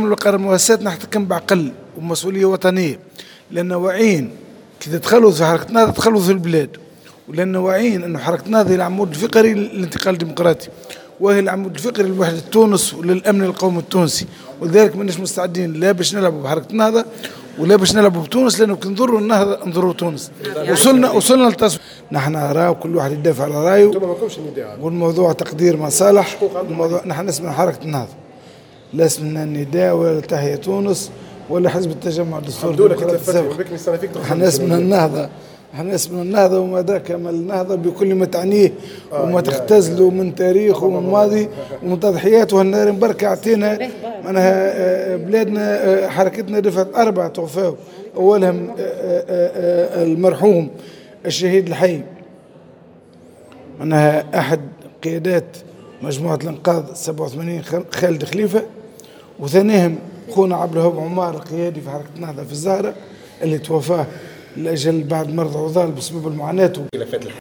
من القرار المؤسسات نحتكم بعقل ومسؤولية وطنية، لأن واعيين كي تدخلوا في حركة نهضة تدخلوا في البلاد، ولأن واعيين أنه حركة نهضة هي العمود الفقري للانتقال الديمقراطي، وهي العمود الفقري لوحدة تونس وللأمن القومي التونسي، ولذلك ماناش مستعدين لا باش نلعبوا بحركة النهضة ولا باش نلعبوا بتونس، لأنه كي نضروا النهضة نضروا تونس. وصلنا للتصويت. نحن راهو كل واحد يدافع على رايه، والموضوع تقدير مصالح. الموضوع نحن اسمنا حركة النهضة، لا اسمنا النداء ولا تحيا تونس ولا حزب التجمع الدستوري. احنا اسمنا النهضة، احنا اسمنا النهضة، وما ذاك ما النهضة بكل ما تعنيه وما تختزله من تاريخ ومن ماضي ومن تضحيات. وهالنار بركة اعطينا معناها بلادنا حركتنا دفعت 4 توفاو، اولهم المرحوم الشهيد الحي معناها احد قيادات مجموعة الانقاذ 87 خالد خليفة، وثانيهم خونا عبد الوهاب عمار قيادي في حركة النهضة في الزهرة اللي توفاه لأجل بعد مرض عضال بسبب المعاناة.